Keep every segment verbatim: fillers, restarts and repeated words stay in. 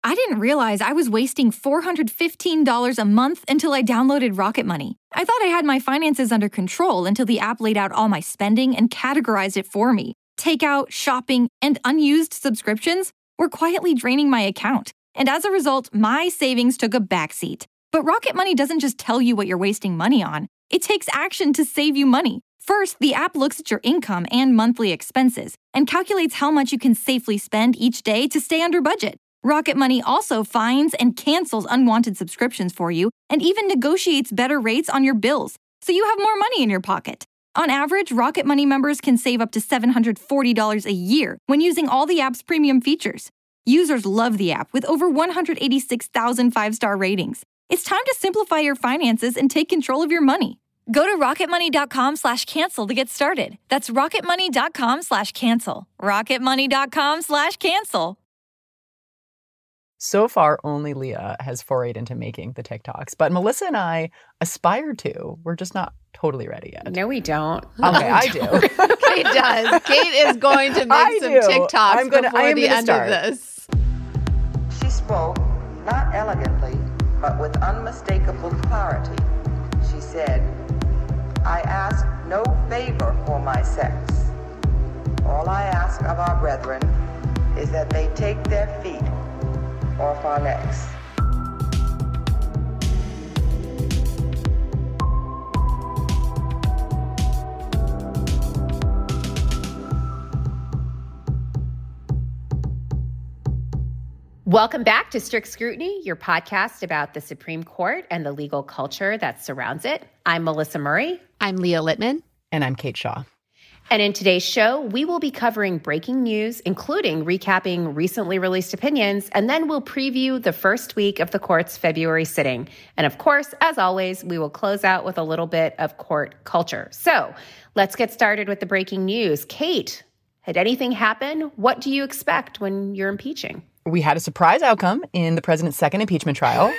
I didn't realize I was wasting four hundred fifteen dollars a month until I downloaded Rocket Money. I thought I had my finances under control until the app laid out all my spending and categorized it for me. Takeout, shopping, and unused subscriptions were quietly draining my account. And as a result, my savings took a backseat. But Rocket Money doesn't just tell you what you're wasting money on. It takes action to save you money. First, the app looks at your income and monthly expenses and calculates how much you can safely spend each day to stay under budget. Rocket Money also finds and cancels unwanted subscriptions for you and even negotiates better rates on your bills, so you have more money in your pocket. On average, Rocket Money members can save up to seven hundred forty dollars a year when using all the app's premium features. Users love the app with over one hundred eighty-six thousand five-star ratings. It's time to simplify your finances and take control of your money. Go to rocketmoney.com slash cancel to get started. That's rocketmoney.com slash cancel. rocketmoney.com slash cancel. So far, only Leah has forayed into making the TikToks, but Melissa and I aspire to. We're just not totally ready yet. No, we don't. Okay, I do. Kate does. Kate is going to make I some do. TikToks I'm gonna, before I am the gonna end start. of this. She spoke, not elegantly, but with unmistakable clarity. She said, I ask no favor for my sex. All I ask of our brethren is that they take their feet off our necks. Welcome back to Strict Scrutiny, your podcast about the Supreme Court and the legal culture that surrounds it. I'm Melissa Murray. I'm Leah Littman. And I'm Kate Shaw. And in today's show, we will be covering breaking news, including recapping recently released opinions, and then we'll preview the first week of the court's February sitting. And of course, as always, we will close out with a little bit of court culture. So let's get started with the breaking news. Kate, had anything happen? What do you expect when you're impeaching? We had a surprise outcome in the president's second impeachment trial.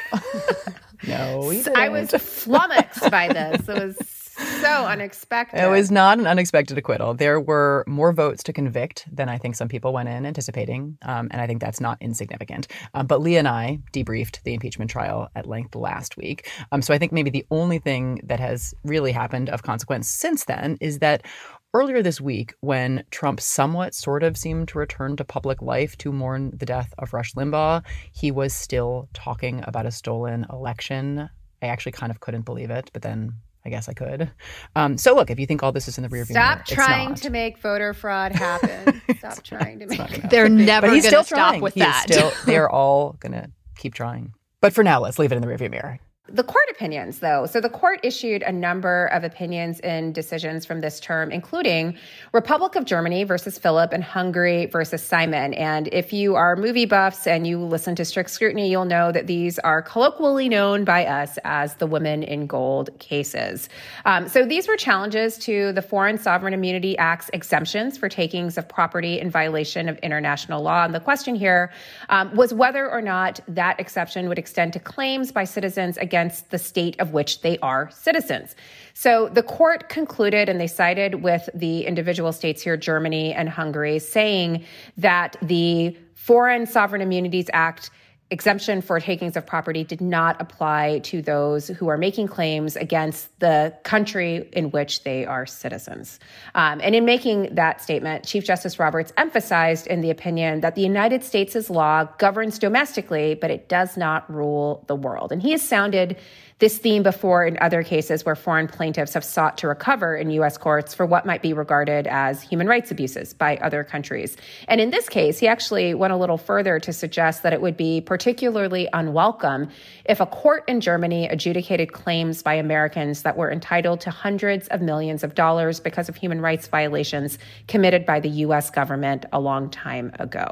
No, we didn't. I was flummoxed by this. It was so unexpected. It was not an unexpected acquittal. There were more votes to convict than I think some people went in anticipating, um, and I think that's not insignificant. Um, but Leah and I debriefed the impeachment trial at length last week. Um, so I think maybe the only thing that has really happened of consequence since then is that earlier this week, when Trump somewhat sort of seemed to return to public life to mourn the death of Rush Limbaugh, he was still talking about a stolen election. I actually kind of couldn't believe it, but then I guess I could. Um, so look, if you think all this is in the rearview mirror, Stop trying it's not. to make voter fraud happen. Stop trying to make it. They're never going to stop with he that. Is still, they're all going to keep trying. But for now, let's leave it in the rearview mirror. The court opinions, though. So the court issued a number of opinions and decisions from this term, including Republic of Germany versus Philip and Hungary versus Simon. And if you are movie buffs and you listen to Strict Scrutiny, you'll know that these are colloquially known by us as the Women in Gold cases. Um, so these were challenges to the Foreign Sovereign Immunity Act's exemptions for takings of property in violation of international law. And the question here um, was whether or not that exception would extend to claims by citizens against against the state of which they are citizens. So the court concluded, and they sided with the individual states here, Germany and Hungary, saying that the Foreign Sovereign Immunities Act exemption for takings of property did not apply to those who are making claims against the country in which they are citizens. Um, and in making that statement, Chief Justice Roberts emphasized in the opinion that the United States' law governs domestically, but it does not rule the world. And he has sounded this theme before in other cases where foreign plaintiffs have sought to recover in U S courts for what might be regarded as human rights abuses by other countries. And in this case, he actually went a little further to suggest that it would be particularly unwelcome if a court in Germany adjudicated claims by Americans that were entitled to hundreds of millions of dollars because of human rights violations committed by the U S government a long time ago.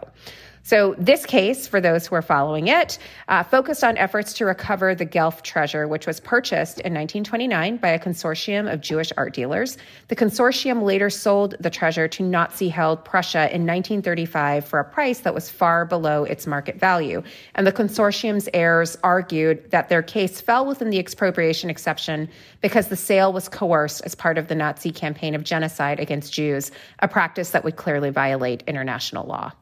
So this case, for those who are following it, uh, focused on efforts to recover the Guelph treasure, which was purchased in nineteen twenty-nine by a consortium of Jewish art dealers. The consortium later sold the treasure to Nazi-held Prussia in nineteen thirty-five for a price that was far below its market value. And the consortium's heirs argued that their case fell within the expropriation exception because the sale was coerced as part of the Nazi campaign of genocide against Jews, a practice that would clearly violate international law.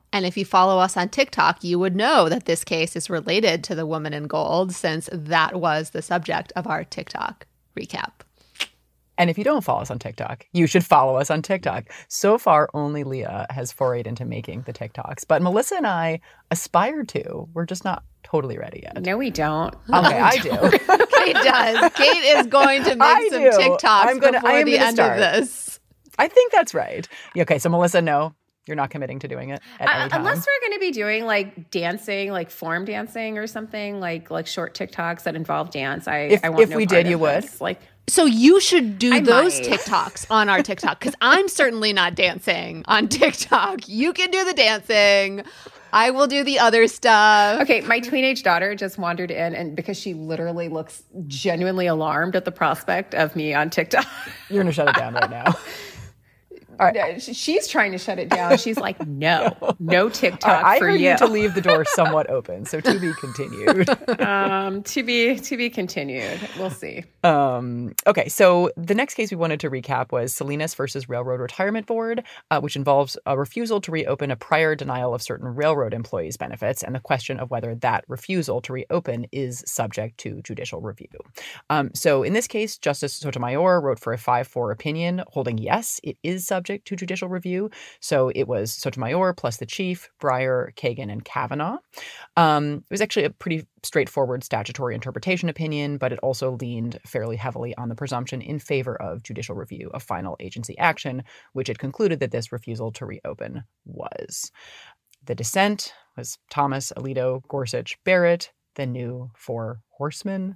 And if you follow us on TikTok, you would know that this case is related to the woman in gold, since that was the subject of our TikTok recap. And if you don't follow us on TikTok, you should follow us on TikTok. So far, only Leah has forayed into making the TikToks. But Melissa and I aspire to. We're just not totally ready yet. No, we don't. Okay, I do. Kate does. Kate is going to make I some do. TikToks I'm gonna, before I am the end start. of this. I think that's right. Okay, so Melissa, no. You're not committing to doing it at any uh, time? Unless we're going to be doing like dancing, like form dancing or something, like like short TikToks that involve dance. I, if, I want if no we part did, you of would. this. Like, so you should do I those might. TikToks on our TikTok, because I'm certainly not dancing on TikTok. You can do the dancing. I will do the other stuff. Okay, my teenage daughter just wandered in, and because she literally looks genuinely alarmed at the prospect of me on TikTok. You're going to shut it down right now. All right. She's trying to shut it down. She's like, no, no TikTok right, I for heard you. you to leave the door somewhat open, so to be continued. um, to be to be continued. We'll see. Um, okay, so the next case we wanted to recap was Salinas versus Railroad Retirement Board, uh, which involves a refusal to reopen a prior denial of certain railroad employees' benefits, and the question of whether that refusal to reopen is subject to judicial review. Um, so in this case, Justice Sotomayor wrote for a five four opinion, holding yes, it is subject to judicial review. So it was Sotomayor plus the chief, Breyer, Kagan, and Kavanaugh. Um, it was actually a pretty straightforward statutory interpretation opinion, but it also leaned fairly heavily on the presumption in favor of judicial review of final agency action, which it concluded that this refusal to reopen was. The dissent was Thomas, Alito, Gorsuch, Barrett, the new four horsemen.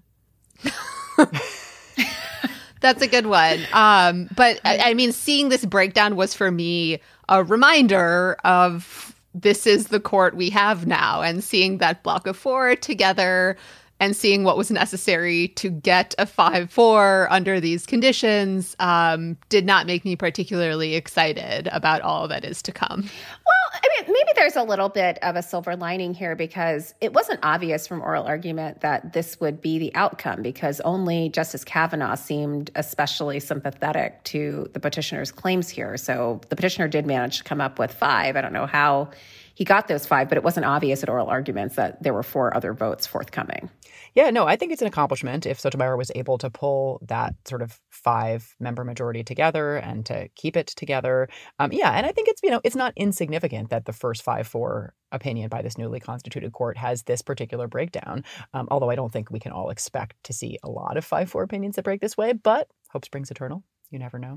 That's a good one. Um, but I, I mean, seeing this breakdown was for me a reminder of this is the court we have now, and seeing that block of four together and seeing what was necessary to get a five four under these conditions um, did not make me particularly excited about all that is to come. Well, I mean, maybe there's a little bit of a silver lining here, because it wasn't obvious from oral argument that this would be the outcome, because only Justice Kavanaugh seemed especially sympathetic to the petitioner's claims here. So the petitioner did manage to come up with five. I don't know how he got those five, but it wasn't obvious at oral arguments that there were four other votes forthcoming. Yeah, no, I think it's an accomplishment if Sotomayor was able to pull that sort of five-member majority together and to keep it together. Um, yeah, and I think it's, you know, it's not insignificant that the first five four opinion by this newly constituted court has this particular breakdown, um, although I don't think we can all expect to see a lot of five four opinions that break this way, but hope springs eternal. You never know.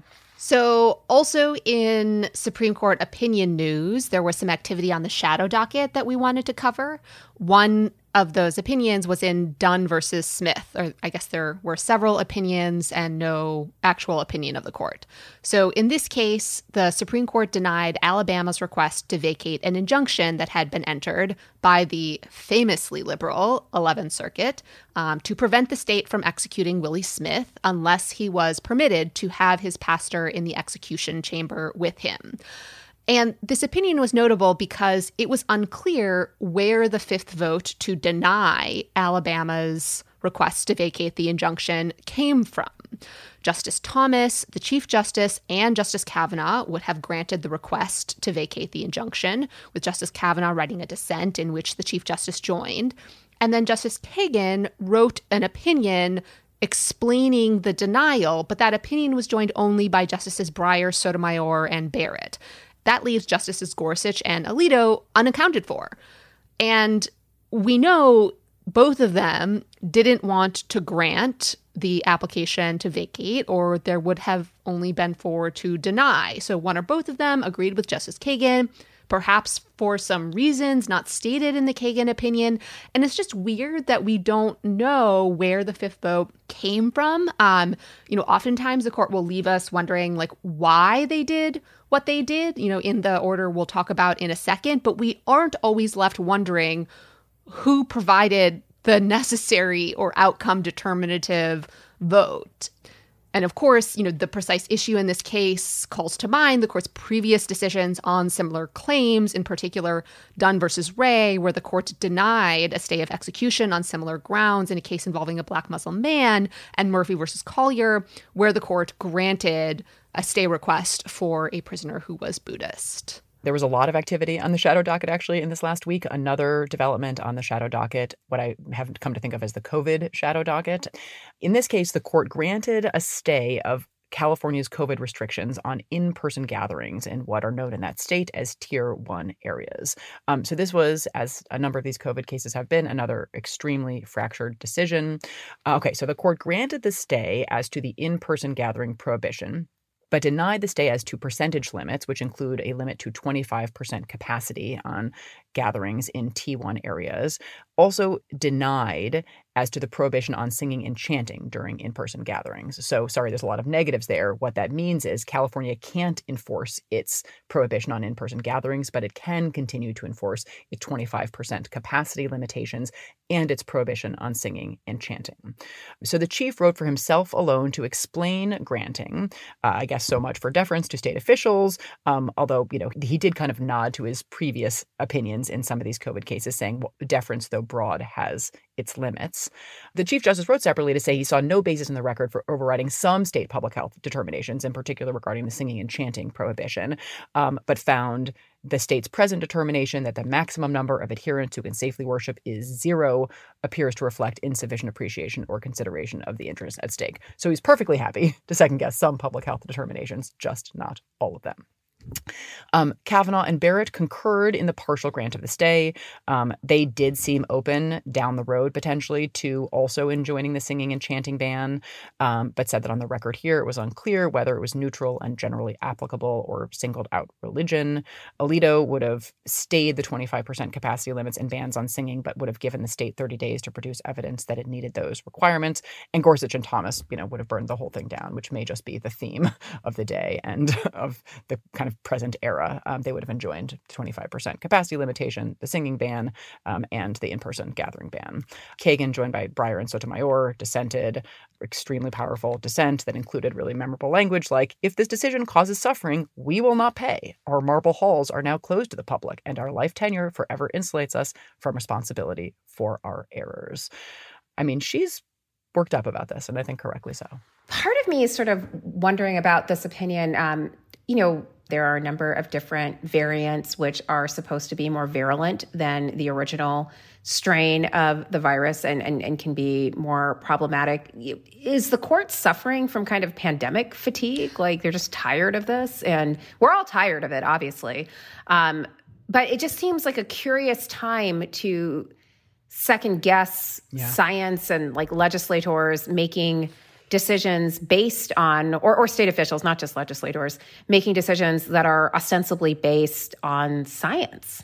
So also in Supreme Court opinion news, there was some activity on the shadow docket that we wanted to cover. One of those opinions was in Dunn versus Smith, or I guess there were several opinions and no actual opinion of the court. So in this case, the Supreme Court denied Alabama's request to vacate an injunction that had been entered by the famously liberal eleventh Circuit um, to prevent the state from executing Willie Smith unless he was permitted to have his pastor in the execution chamber with him. And this opinion was notable because it was unclear where the fifth vote to deny Alabama's request to vacate the injunction came from. Justice Thomas, the Chief Justice, and Justice Kavanaugh would have granted the request to vacate the injunction, with Justice Kavanaugh writing a dissent in which the Chief Justice joined. And then Justice Kagan wrote an opinion explaining the denial, but that opinion was joined only by Justices Breyer, Sotomayor, and Barrett. That leaves Justices Gorsuch and Alito unaccounted for. And we know both of them didn't want to grant the application to vacate, or there would have only been four to deny. So one or both of them agreed with Justice Kagan, perhaps for some reasons not stated in the Kagan opinion. And it's just weird that we don't know where the fifth vote came from. Um, you know, oftentimes the court will leave us wondering, like, why they did what they did, you know, in the order we'll talk about in a second. But we aren't always left wondering who provided the necessary or outcome determinative vote. And of course, you know, the precise issue in this case calls to mind the court's previous decisions on similar claims, in particular Dunn versus Ray, where the court denied a stay of execution on similar grounds in a case involving a Black Muslim man, and Murphy versus Collier, where the court granted a stay request for a prisoner who was Buddhist. There was a lot of activity on the shadow docket, actually, in this last week. Another development on the shadow docket, what I have come to think of as the COVID shadow docket. In this case, the court granted a stay of California's COVID restrictions on in-person gatherings in what are known in that state as tier one areas. Um, so this was, as a number of these COVID cases have been, another extremely fractured decision. Uh, okay, so the court granted the stay as to the in-person gathering prohibition, but denied the stay as to percentage limits, which include a limit to twenty-five percent capacity on gatherings in T one areas. Also denied as to the prohibition on singing and chanting during in-person gatherings. So, sorry, there's a lot of negatives there. What that means is California can't enforce its prohibition on in-person gatherings, but it can continue to enforce its twenty-five percent capacity limitations and its prohibition on singing and chanting. So the chief wrote for himself alone to explain granting. Uh, I guess so much for deference to state officials, um, although, you know, he did kind of nod to his previous opinions in some of these COVID cases, saying well, deference, though broad, has its limits. The Chief Justice wrote separately to say he saw no basis in the record for overriding some state public health determinations, in particular regarding the singing and chanting prohibition, um, but found the state's present determination that the maximum number of adherents who can safely worship is zero appears to reflect insufficient appreciation or consideration of the interests at stake. So he's perfectly happy to second guess some public health determinations, just not all of them. Um, Kavanaugh and Barrett concurred in the partial grant of the stay. Um, they did seem open down the road potentially to also enjoining the singing and chanting ban, um, but said that on the record here it was unclear whether it was neutral and generally applicable or singled out religion. Alito would have stayed the twenty-five percent capacity limits and bans on singing, but would have given the state thirty days to produce evidence that it needed those requirements. And Gorsuch and Thomas, you know, would have burned the whole thing down, which may just be the theme of the day and of the kind of present era. Um, they would have enjoined twenty-five percent capacity limitation, the singing ban, um, and the in-person gathering ban. Kagan, joined by Breyer and Sotomayor, dissented. Extremely powerful dissent that included really memorable language like, if this decision causes suffering, we will not pay. Our marble halls are now closed to the public, and our life tenure forever insulates us from responsibility for our errors. I mean, she's worked up about this, and I think correctly so. Part of me is sort of wondering about this opinion. Um, you know, there are a number of different variants which are supposed to be more virulent than the original strain of the virus and, and, and can be more problematic. Is the court suffering from kind of pandemic fatigue? Like they're just tired of this? And we're all tired of it, obviously. Um, but it just seems like a curious time to second guess yeah. science and like legislators making decisions based on, or, or state officials, not just legislators, making decisions that are ostensibly based on science.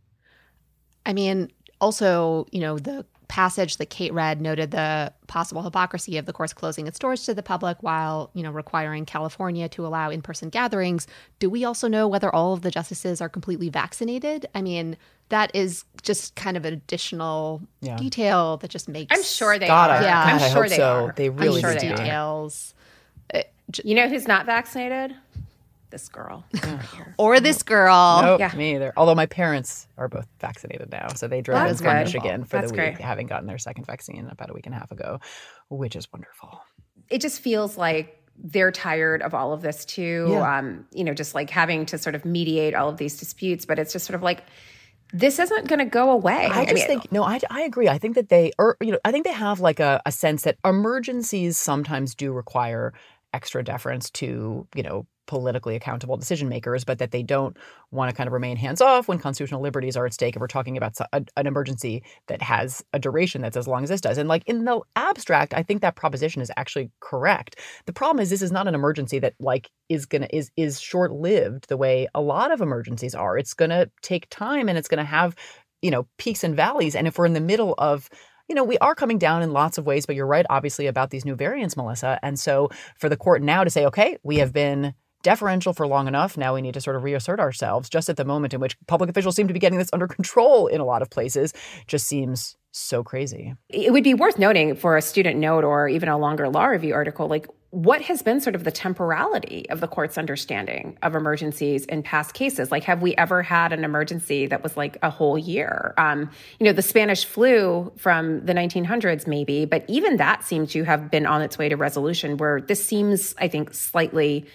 I mean, also, you know, the passage that Kate read noted the possible hypocrisy of the court's closing its doors to the public while, you know, requiring California to allow in-person gatherings. Do we also know whether all of the justices are completely vaccinated? I mean, that is just kind of an additional yeah. detail that just makes... I'm sure they God, are. I, yeah, God, I'm I sure hope they so. are. They really I'm sure need they details. Are. You know who's not vaccinated? This girl. Or this girl. Nope, yeah. me either. Although my parents are both vaccinated now. So they drove in from Michigan for That's the week, great. having gotten their second vaccine about a week and a half ago, which is wonderful. It just feels like they're tired of all of this too. Yeah. Um, you know, just like having to sort of mediate all of these disputes. But it's just sort of like, this isn't going to go away. I just I mean, think, no, I, I agree. I think that they, or, you know, I think they have like a, a sense that emergencies sometimes do require extra deference to, you know, politically accountable decision makers, but that they don't want to kind of remain hands off when constitutional liberties are at stake. If we're talking about a, an emergency that has a duration that's as long as this does. And like in the abstract, I think that proposition is actually correct. The problem is this is not an emergency that like is going to is is short lived the way a lot of emergencies are. It's going to take time and it's going to have, you know, peaks and valleys. And if we're in the middle of, you know, we are coming down in lots of ways, but you're right, obviously, about these new variants, Melissa. And so for the court now to say, okay, we have been deferential for long enough. Now we need to sort of reassert ourselves just at the moment in which public officials seem to be getting this under control in a lot of places just seems so crazy. It would be worth noting for a student note or even a longer law review article, like what has been sort of the temporality of the court's understanding of emergencies in past cases? Like, have we ever had an emergency that was like a whole year? Um, you know, the Spanish flu from the nineteen hundreds, maybe, but even that seems to have been on its way to resolution, where this seems, I think, slightly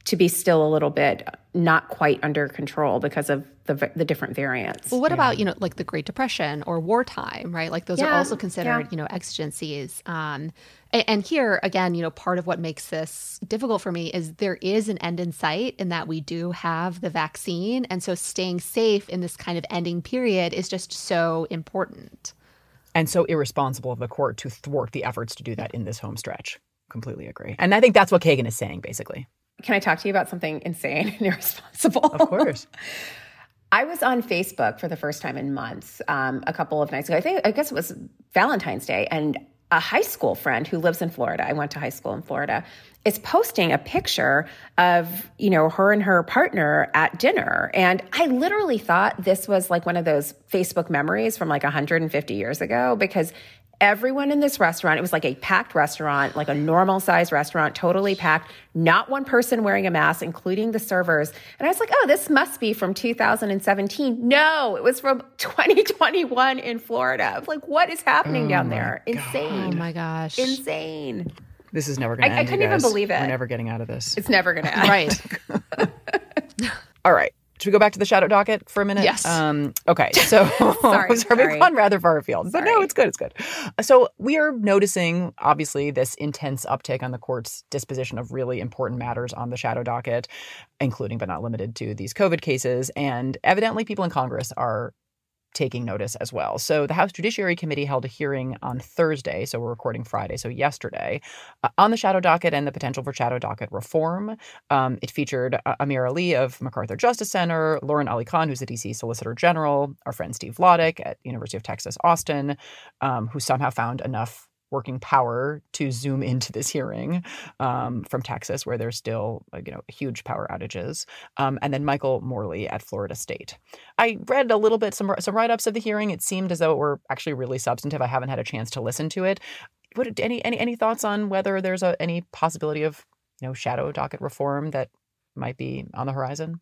to be still a little bit not quite under control because of the the different variants. Well, what Yeah. about, you know, like the Great Depression or wartime, right? Like those are Yeah, also considered, yeah. you know, exigencies. Um, and, and here, again, you know, part of what makes this difficult for me is there is an end in sight in that we do have the vaccine. And so staying safe in this kind of ending period is just so important. And so irresponsible of the court to thwart the efforts to do that in this home stretch. Completely agree. And I think that's what Kagan is saying, basically. Can I talk to you about something insane and irresponsible? Of course. I was on Facebook for the first time in months um, a couple of nights ago. I think I guess it was Valentine's Day, and a high school friend who lives in Florida, I went to high school in Florida, is posting a picture of, you know, her and her partner at dinner. And I literally thought this was like one of those Facebook memories from like one hundred fifty years ago, because everyone in this restaurant, it was like a packed restaurant, like a normal size restaurant, totally packed, not one person wearing a mask, including the servers. And I was like, oh, this must be from two thousand seventeen. No, it was from twenty twenty-one in Florida. I was like, what is happening Oh down my there? God. Insane. Oh my gosh. Insane. This is never going to I- I end, couldn't you even guys. believe it. We're never getting out of this. It's never going to end. Right. All right. Should we go back to the shadow docket for a minute? Yes. Um, okay. So Sorry, sorry, sorry. we've gone rather far afield, but no, Sorry. it's good. It's good. So we are noticing, obviously, this intense uptick on the court's disposition of really important matters on the shadow docket, including but not limited to these COVID cases. And evidently, people in Congress are taking notice as well. So the House Judiciary Committee held a hearing on Thursday, so we're recording Friday, so yesterday, uh, on the shadow docket and the potential for shadow docket reform. Um, it featured uh, Amir Ali of MacArthur Justice Center, Lauren Ali Khan, who's the D C Solicitor General, our friend Steve Vladeck at University of Texas, Austin, um, who somehow found enough working power to zoom into this hearing um, from Texas, where there's still uh, you know huge power outages, um, and then Michael Morley at Florida State. I read a little bit some some write-ups of the hearing. It seemed as though it were actually really substantive. I haven't had a chance to listen to it. What any any any thoughts on whether there's a, any possibility of you know shadow docket reform that might be on the horizon?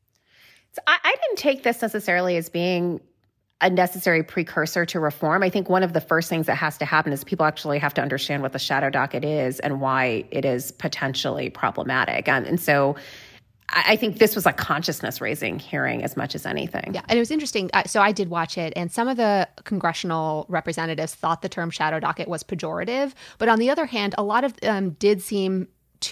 So I, I didn't take this necessarily as being a necessary precursor to reform. I think one of the first things that has to happen is people actually have to understand what the shadow docket is and why it is potentially problematic. Um, and so I, I think this was a consciousness-raising hearing as much as anything. Yeah, and it was interesting. Uh, so I did watch it, and some of the congressional representatives thought the term shadow docket was pejorative. But on the other hand, a lot of them did seem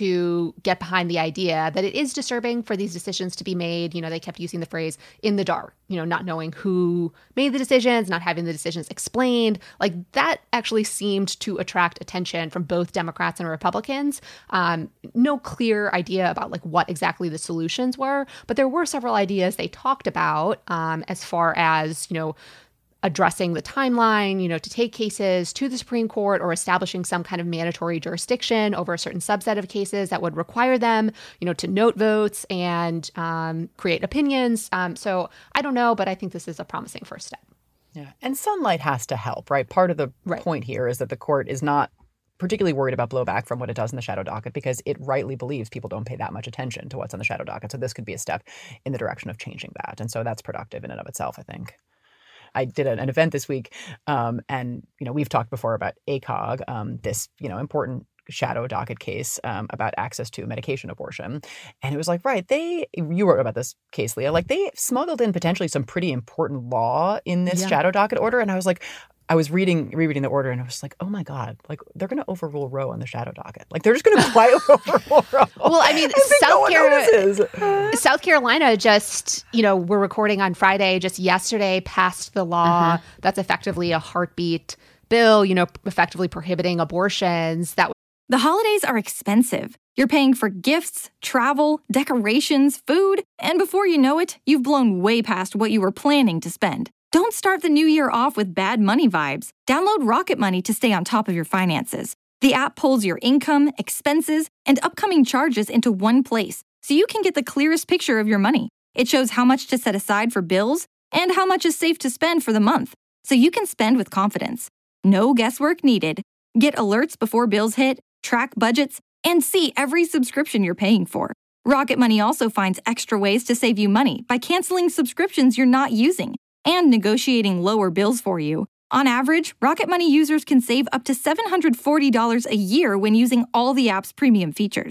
to get behind the idea that it is disturbing for these decisions to be made. You know, they kept using the phrase in the dark, you know, not knowing who made the decisions, not having the decisions explained. Like that actually seemed to attract attention from both Democrats and Republicans. Um, no clear idea about like what exactly the solutions were, but there were several ideas they talked about um, as far as, you know, addressing the timeline, you know, to take cases to the Supreme Court or establishing some kind of mandatory jurisdiction over a certain subset of cases that would require them, you know, to note votes and um, create opinions. Um, so I don't know, but I think this is a promising first step. Yeah. And sunlight has to help, right? Part of the Right. point here is that the court is not particularly worried about blowback from what it does in the shadow docket because it rightly believes people don't pay that much attention to what's on the shadow docket. So this could be a step in the direction of changing that. And so that's productive in and of itself, I think. I did an, an event this week, um, and you know we've talked before about A C O G, um, this you know important shadow docket case um, about access to medication abortion, and it was like, right, they you wrote about this case, Leah, like they smuggled in potentially some pretty important law in this Yeah. shadow docket order, and I was like. I was reading, rereading the order, and I was like, "Oh my god! Like they're going to overrule Roe on the shadow docket. Like they're just going to quietly overrule Roe." Well, I mean, I think South no one Carolina, notices. South Carolina just, you know, we're recording on Friday, just yesterday passed the law that's effectively a heartbeat bill, you know, effectively prohibiting abortions. That The holidays are expensive. You're paying for gifts, travel, decorations, food, and before you know it, you've blown way past what you were planning to spend. Don't start the new year off with bad money vibes. Download Rocket Money to stay on top of your finances. The app pulls your income, expenses, and upcoming charges into one place, so you can get the clearest picture of your money. It shows how much to set aside for bills and how much is safe to spend for the month, so you can spend with confidence. No guesswork needed. Get alerts before bills hit, track budgets, and see every subscription you're paying for. Rocket Money also finds extra ways to save you money by canceling subscriptions you're not using and negotiating lower bills for you. On average, Rocket Money users can save up to seven hundred forty dollars a year when using all the app's premium features.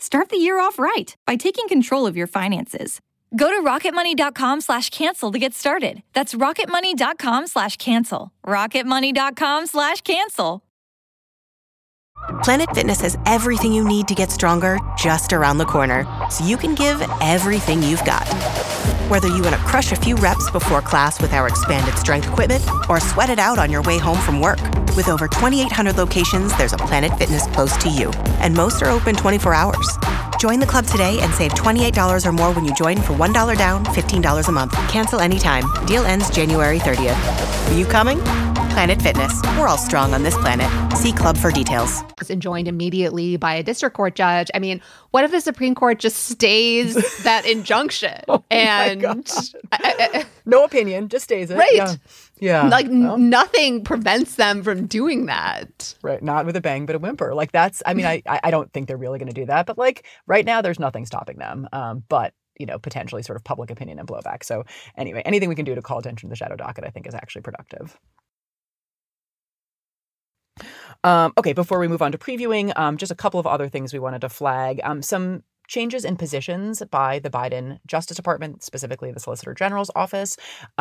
Start the year off right by taking control of your finances. Go to rocketmoney.com slash cancel to get started. That's rocketmoney.com slash cancel. rocketmoney.com slash cancel. Planet Fitness has everything you need to get stronger just around the corner, so you can give everything you've got. Whether you want to crush a few reps before class with our expanded strength equipment or sweat it out on your way home from work. With over twenty-eight hundred locations, there's a Planet Fitness close to you, and most are open twenty-four hours. Join the club today and save twenty-eight dollars or more when you join for one dollar down, fifteen dollars a month. Cancel anytime. Deal ends January thirtieth. Are you coming? Planet Fitness. We're all strong on this planet. See club for details. Was enjoined immediately by a district court judge. I mean, what if the Supreme Court just stays that injunction? Oh and I, I, no opinion, just stays it. Right. Yeah. yeah. Like well. nothing prevents them from doing that. Right. Not with a bang, but a whimper. Like that's, I mean, I, I don't think they're really going to do that. But like right now, there's nothing stopping them. Um, but you know, potentially sort of public opinion and blowback. So anyway, anything we can do to call attention to the shadow docket, I think is actually productive. Um, okay, before we move on to previewing, um, just a couple of other things we wanted to flag. Um, some changes in positions by the Biden Justice Department, specifically the Solicitor General's office.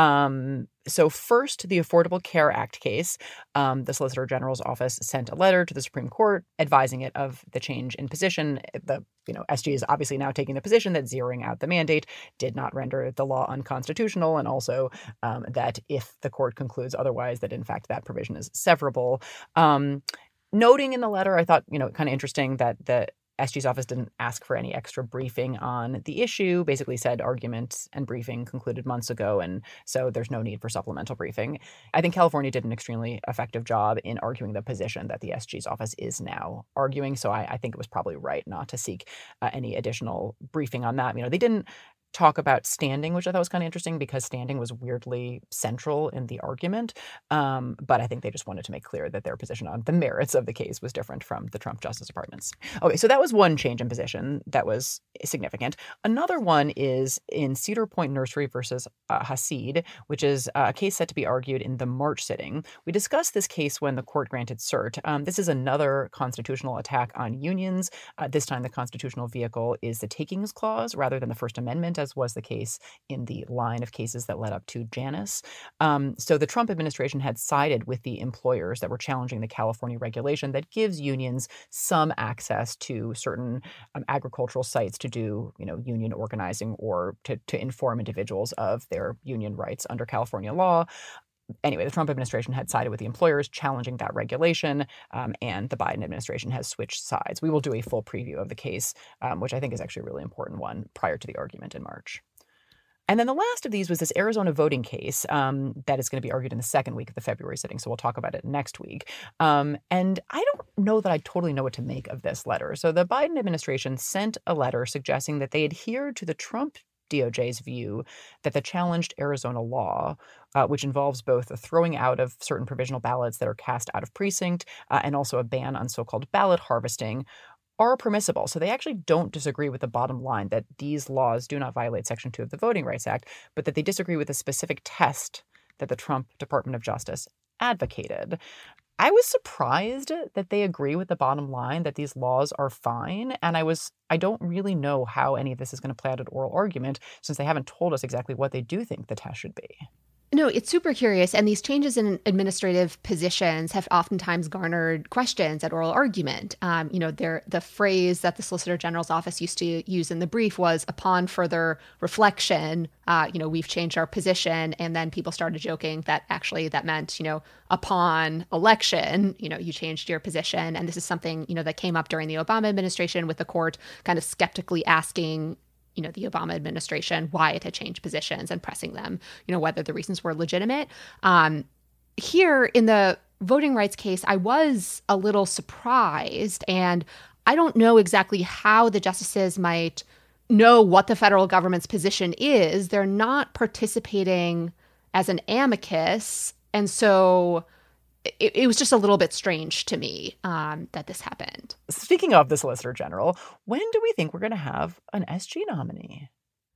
Um, so first, the Affordable Care Act case, um, the Solicitor General's office sent a letter to the Supreme Court advising it of the change in position. The you know, S G is obviously now taking the position that zeroing out the mandate did not render the law unconstitutional, and also um, that if the court concludes otherwise, that in fact that provision is severable. Um, noting in the letter, I thought, you know, kind of interesting that the S G's office didn't ask for any extra briefing on the issue, basically said argument and briefing concluded months ago, and so there's no need for supplemental briefing. I think California did an extremely effective job in arguing the position that the S G's office is now arguing, so I, I think it was probably right not to seek uh, any additional briefing on that. You know, they didn't talk about standing, which I thought was kind of interesting because standing was weirdly central in the argument. Um, but I think they just wanted to make clear that their position on the merits of the case was different from the Trump Justice Department's. Okay, so that was one change in position that was significant. Another one is in Cedar Point Nursery versus uh, Hasid, which is uh, a case set to be argued in the March sitting. We discussed this case when the court granted cert. Um, this is another constitutional attack on unions. Uh, this time the constitutional vehicle is the Takings Clause rather than the First Amendment, as was the case in the line of cases that led up to Janus. Um, so the Trump administration had sided with the employers that were challenging the California regulation that gives unions some access to certain um, agricultural sites to do, you know, union organizing or to, to inform individuals of their union rights under California law. Anyway, the Trump administration had sided with the employers challenging that regulation, um, and the Biden administration has switched sides. We will do a full preview of the case, um, which I think is actually a really important one prior to the argument in March. And then the last of these was this Arizona voting case um, that is going to be argued in the second week of the February sitting, so we'll talk about it next week. Um, and I don't know that I totally know what to make of this letter. So the Biden administration sent a letter suggesting that they adhered to the Trump D O J's view that the challenged Arizona law, uh, which involves both the throwing out of certain provisional ballots that are cast out of precinct uh, and also a ban on so-called ballot harvesting, are permissible. So they actually don't disagree with the bottom line that these laws do not violate Section two of the Voting Rights Act, but that they disagree with a specific test that the Trump Department of Justice advocated. I was surprised that they agree with the bottom line that these laws are fine. And I was I don't really know how any of this is going to play out at oral argument since they haven't told us exactly what they do think the test should be. No, it's super curious. And these changes in administrative positions have oftentimes garnered questions at oral argument. Um, you know, the phrase that the Solicitor General's office used to use in the brief was, upon further reflection, uh, you know, we've changed our position. And then people started joking that actually that meant, you know, upon election, you know, you changed your position. And this is something, you know, that came up during the Obama administration with the court kind of skeptically asking, you know, the Obama administration, why it had changed positions and pressing them, you know, whether the reasons were legitimate. Um, here in the voting rights case, I was a little surprised, and I don't know exactly how the justices might know what the federal government's position is. They're not participating as an amicus. And so It, it was just a little bit strange to me um, that this happened. Speaking of the Solicitor General, when do we think we're going to have an S G nominee?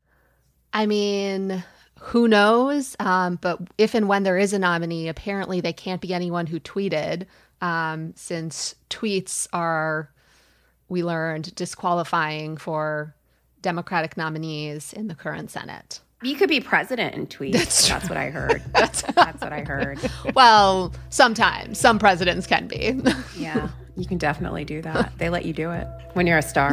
I mean, who knows? Um, but if and when there is a nominee, apparently they can't be anyone who tweeted, um, since tweets are we learned disqualifying for Democratic nominees in the current Senate. You could be president and tweet. That's, That's what I heard. That's, That's what I heard. Well, sometimes. Some presidents can be. Yeah, you can definitely do that. They let you do it when you're a star.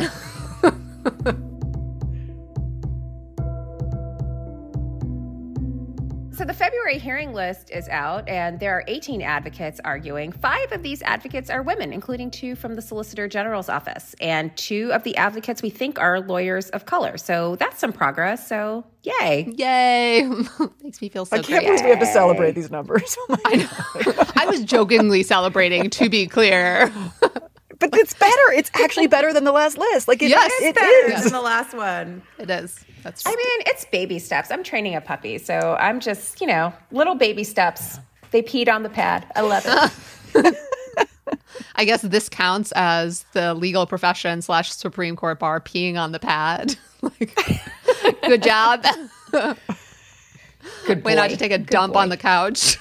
So the February hearing list is out, and there are eighteen advocates arguing. Five of these advocates are women, including two from the Solicitor General's office. And two of the advocates we think are lawyers of color. So that's some progress. So yay. Yay. Makes me feel so I can't great. believe we have to celebrate these numbers. Oh my I know. I was jokingly celebrating, to be clear. But it's better. It's actually better than the last list. Like it, Yes, it Better is. than the last one. It is. That's I mean, it's baby steps. I'm training a puppy, so I'm just, you know, little baby steps. They peed on the pad. I love it. I guess this counts as the legal profession slash Supreme Court bar peeing on the pad. Like, good job. Good boy. Way not to take a Good dump boy. on the couch.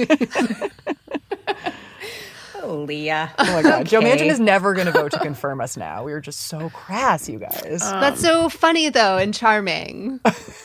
Oh, Leah. Oh my God. Joe Okay. Manchin is never going to vote to confirm us now. We were just so crass, you guys. That's so funny, though, and charming.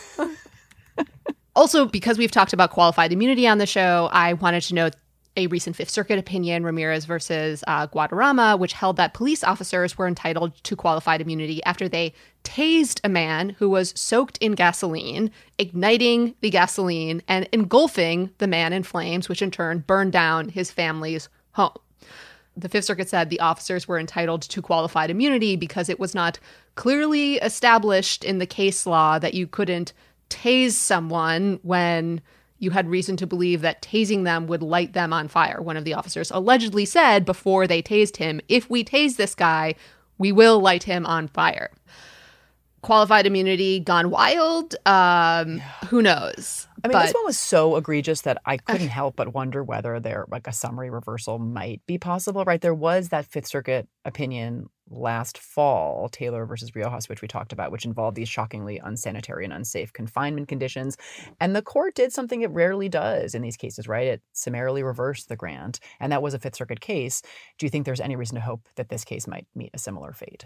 Also, because we've talked about qualified immunity on the show, I wanted to note a recent Fifth Circuit opinion, Ramirez versus uh, Guadarrama, which held that police officers were entitled to qualified immunity after they tased a man who was soaked in gasoline, igniting the gasoline and engulfing the man in flames, which in turn burned down his family's home. The Fifth Circuit said the officers were entitled to qualified immunity because it was not clearly established in the case law that you couldn't tase someone when you had reason to believe that tasing them would light them on fire. One of the officers allegedly said before they tased him, if we tase this guy, we will light him on fire. Qualified immunity gone wild? Um, who knows? I mean, But- this one was so egregious that I couldn't help but wonder whether there, like, a summary reversal might be possible, right? There was that Fifth Circuit opinion last fall, Taylor versus Riojas, which we talked about, which involved these shockingly unsanitary and unsafe confinement conditions. And the court did something it rarely does in these cases, right? It summarily reversed the grant. And that was a Fifth Circuit case. Do you think there's any reason to hope that this case might meet a similar fate?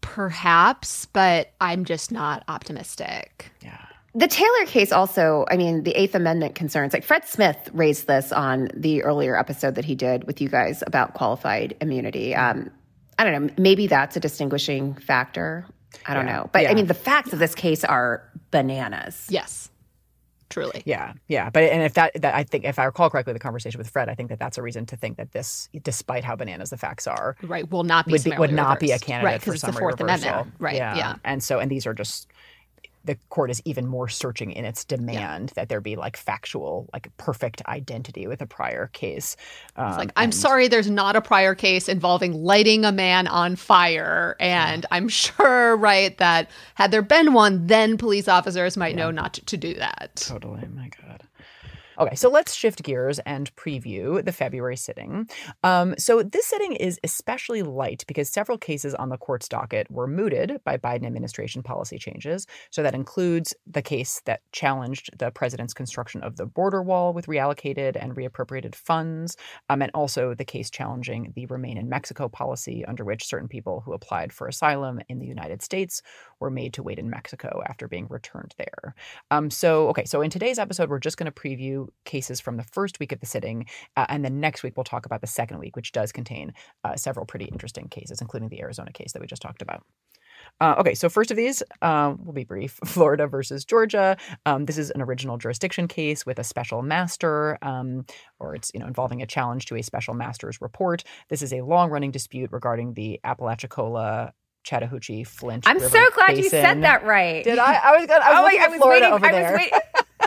Perhaps, but I'm just not optimistic. Yeah. The Taylor case also, I mean, the Eighth Amendment concerns, like Fred Smith raised this on the earlier episode that he did with you guys about qualified immunity. Um, I don't know, maybe that's a distinguishing factor. I don't Yeah. know. But Yeah. I mean, the facts of this case are bananas. Yes, truly. Yeah, yeah, but and if that, that I think if I recall correctly, the conversation with Fred, I think that that's a reason to think that this, despite how bananas the facts are, Right, will not be would be, summarily would not be a reversed. candidate right, for because it's the summary Fourth reversal. Amendment. Right, yeah. and so and these are just the court is even more searching in its demand that there be like factual, like perfect identity with a prior case. Um, It's like, I'm and- sorry there's not a prior case involving lighting a man on fire. And I'm sure, right, that had there been one, then police officers might know not to, to do that. Totally. My God. Okay, so let's shift gears and preview the February sitting. Um, so this sitting is especially light because several cases on the court's docket were mooted by Biden administration policy changes. So that includes the case that challenged the president's construction of the border wall with reallocated and reappropriated funds, um, and also the case challenging the Remain in Mexico policy, under which certain people who applied for asylum in the United States were made to wait in Mexico after being returned there. Um, so, okay, so in today's episode, we're just going to preview cases from the first week of the sitting, uh, and then next week we'll talk about the second week, which does contain uh, several pretty interesting cases, including the Arizona case that we just talked about. Uh, okay, so first of these, um, we'll be brief. Florida versus Georgia. Um, this is an original jurisdiction case with a special master, um, or it's you know involving a challenge to a special master's report. This is a long-running dispute regarding the Apalachicola Chattahoochee Flint. I'm River so glad Basin. you said that right. Did I? I was gonna. I was Oh, looking wait, I at was Florida waiting. over I there. was waiting.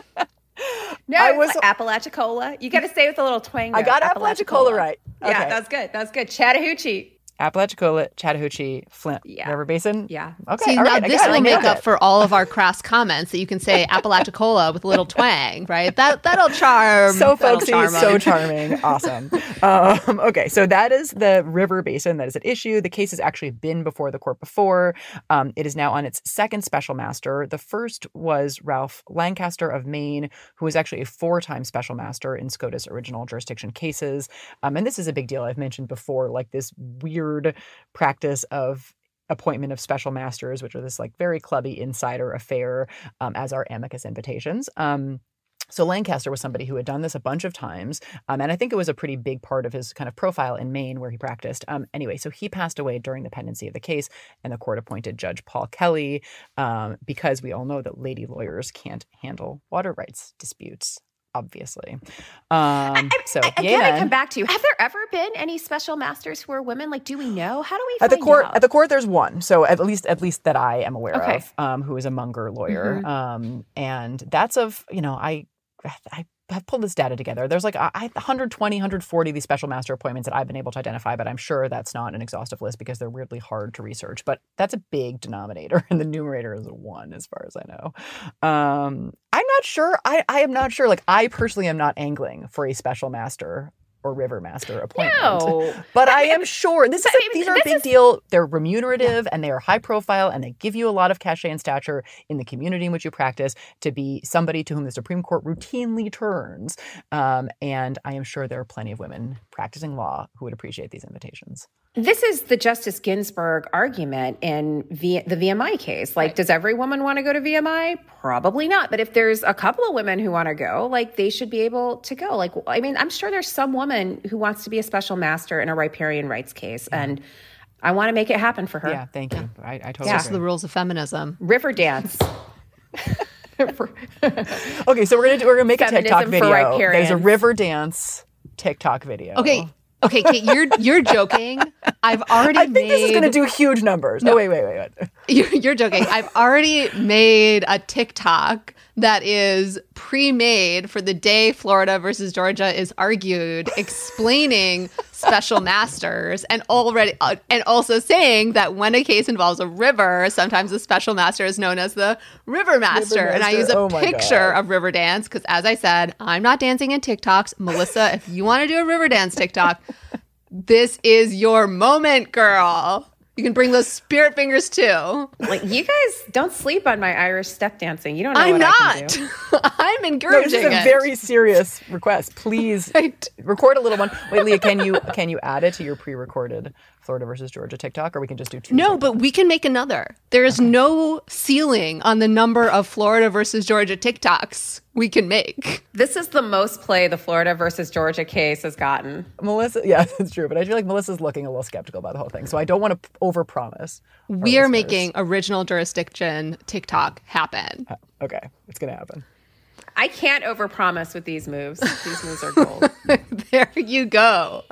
No, I I was- was Apalachicola. You got to say it with a little twang. I though. got Apalachicola right. Yeah, Okay. that's good. That's good. Chattahoochee. Apalachicola, Chattahoochee, Flint Yeah. River Basin. Yeah. Okay. See, all now right, I this got it. will I make nailed up it. for all of our crass comments that you can say Apalachicola with a little twang, right? That, that'll charm. So that'll folksy, charm so 'em. charming. Awesome. Um, okay, so that is the river basin that is at issue. The case has actually been before the court before. Um, it is now on its second special master. The first was Ralph Lancaster of Maine, who was actually a four-time special master in SCOTUS original jurisdiction cases. Um, and this is a big deal. I've mentioned before, like this weird weird practice of appointment of special masters, which are this like very clubby insider affair, um, as are amicus invitations. Um, So Lancaster was somebody who had done this a bunch of times. Um, and I think it was a pretty big part of his kind of profile in Maine where he practiced. Um, anyway, so he passed away during the pendency of the case, and the court appointed Judge Paul Kelly um, because we all know that lady lawyers can't handle water rights disputes, obviously. Um, I, so I, again, I come back to you. Have there ever been any special masters who are women? Like, do we know? How do we at find the court? out? At the court, there's one. So at least, at least that I am aware Okay. of, um, who is a Munger lawyer, Mm-hmm. um, and that's of you know I. I have pulled this data together. There's like I, one hundred twenty, one hundred forty of these special master appointments that I've been able to identify, but I'm sure that's not an exhaustive list because they're weirdly hard to research. But that's a big denominator, and the numerator is a one as far as I know. Um, I'm not sure. I, I am not sure. Like I personally am not angling for a special master or river master appointment. No. But I am sure this is I a, mean, these are a this big is- deal. They're remunerative and they are high profile and they give you a lot of cachet and stature in the community in which you practice to be somebody to whom the Supreme Court routinely turns. Um, and I am sure there are plenty of women practicing law who would appreciate these invitations. This is the Justice Ginsburg argument in v- the V M I case. Like, does every woman want to go to V M I? Probably not. But if there's a couple of women who want to go, like, they should be able to go. Like, I mean, I'm sure there's some woman who wants to be a special master in a riparian rights case. Yeah. And I want to make it happen for her. Yeah, thank you. I, I totally Yeah. Just the rules of feminism. River dance. Okay, so we're gonna do, we're gonna make Feminism a TikTok for video. riparians. There's a river dance TikTok video. Okay. Okay, Kate, you're you're joking. I've already I think made this is going to do huge numbers. No, wait, wait, wait, wait. You're, you're joking. I've already made a TikTok that is pre-made for the day Florida versus Georgia is argued, explaining special masters and already uh, and also saying that when a case involves a river, sometimes the special master is known as the river master. River And I master. use a Oh my picture God. of river dance because, as I said, I'm not dancing in TikToks. Melissa, if you want to do a river dance TikTok, this is your moment, girl. You can bring those spirit fingers too. Like, you guys don't sleep on my Irish step dancing. You don't know I'm what I can not. do. I'm No, encouraging this is a it. very serious request. Please Right. record a little one. Wait, Leah, can you can you add it to your pre-recorded Florida versus Georgia TikTok, or we can just do two? No, TikToks? but we can make another. There is no ceiling on the number of Florida versus Georgia TikToks we can make. This is the most play the Florida versus Georgia case has gotten. Melissa, yeah, that's true. But I feel like Melissa's looking a little skeptical about the whole thing, so I don't want to overpromise. our We are listeners. making original jurisdiction TikTok happen. Okay, it's gonna happen. I can't overpromise with these moves. These moves are gold. There you go.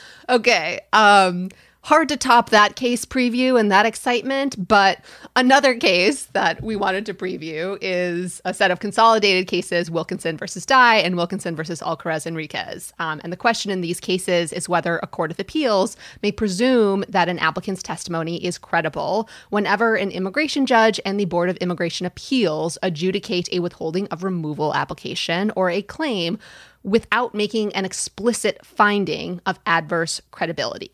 Okay. Um, hard to top that case preview and that excitement, but another case that we wanted to preview is a set of consolidated cases, Wilkinson versus Dye and Wilkinson versus Alcaraz Enriquez. Um, and the question in these cases is whether a court of appeals may presume that an applicant's testimony is credible whenever an immigration judge and the Board of Immigration Appeals adjudicate a withholding of removal application or a claim without making an explicit finding of adverse credibility.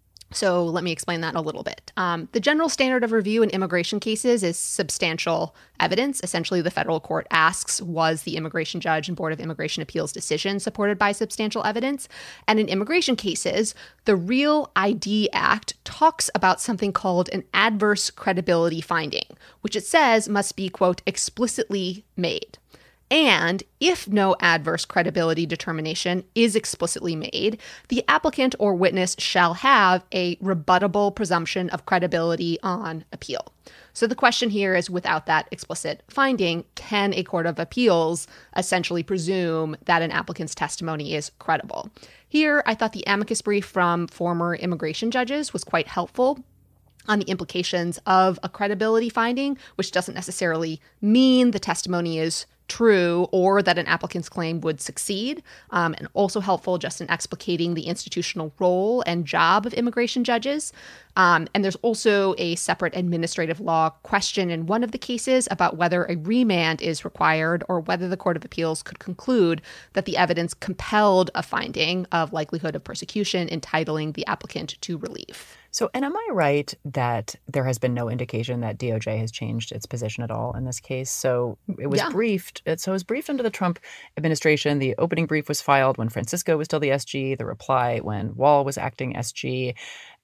So let me explain that a little bit. Um, the general standard of review in immigration cases is substantial evidence. Essentially, the federal court asks, was the immigration judge and Board of Immigration Appeals decision supported by substantial evidence? And in immigration cases, the Real I D Act talks about something called an adverse credibility finding, which it says must be, quote, explicitly made. And if no adverse credibility determination is explicitly made, the applicant or witness shall have a rebuttable presumption of credibility on appeal. So the question here is, without that explicit finding, can a court of appeals essentially presume that an applicant's testimony is credible? Here, I thought the amicus brief from former immigration judges was quite helpful on the implications of a credibility finding, which doesn't necessarily mean the testimony is true or that an applicant's claim would succeed, um, and also helpful just in explicating the institutional role and job of immigration judges. Um, and there's also a separate administrative law question in one of the cases about whether a remand is required or whether the Court of Appeals could conclude that the evidence compelled a finding of likelihood of persecution entitling the applicant to relief. So, and am I right that there has been no indication that D O J has changed its position at all in this case? So it was Yeah. briefed. it- So it was briefed under the Trump administration. The opening brief was filed when Francisco was still the S G, the reply when Wall was acting S G.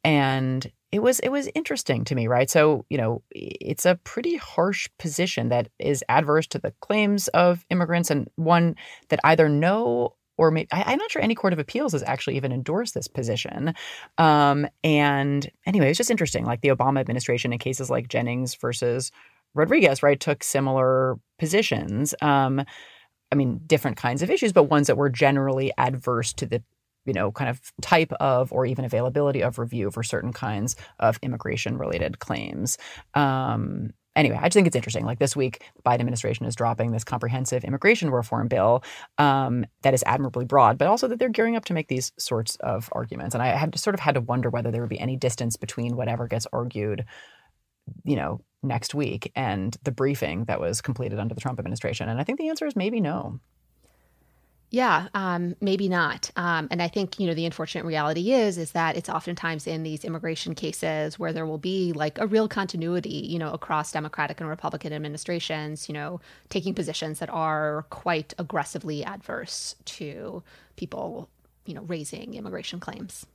And it was it was interesting to me, right? So, you know, it's a pretty harsh position that is adverse to the claims of immigrants, and one that either no or maybe I, I'm not sure any court of appeals has actually even endorsed this position. Um, and anyway, it's just interesting. Like the Obama administration in cases like Jennings versus Rodriguez, right, took similar positions. Um, I mean, different kinds of issues, but ones that were generally adverse to the, you know, kind of type of or even availability of review for certain kinds of immigration-related claims. Um, Anyway, I just think it's interesting. Like this week, the Biden administration is dropping this comprehensive immigration reform bill um, that is admirably broad, but also that they're gearing up to make these sorts of arguments. And I had to sort of had to wonder whether there would be any distance between whatever gets argued, you know, next week and the briefing that was completed under the Trump administration. And I think the answer is maybe no. Yeah, um, maybe not. Um, and I think, you know, the unfortunate reality is, is that it's oftentimes in these immigration cases where there will be like a real continuity, you know, across Democratic and Republican administrations, you know, taking positions that are quite aggressively adverse to people, you know, raising immigration claims.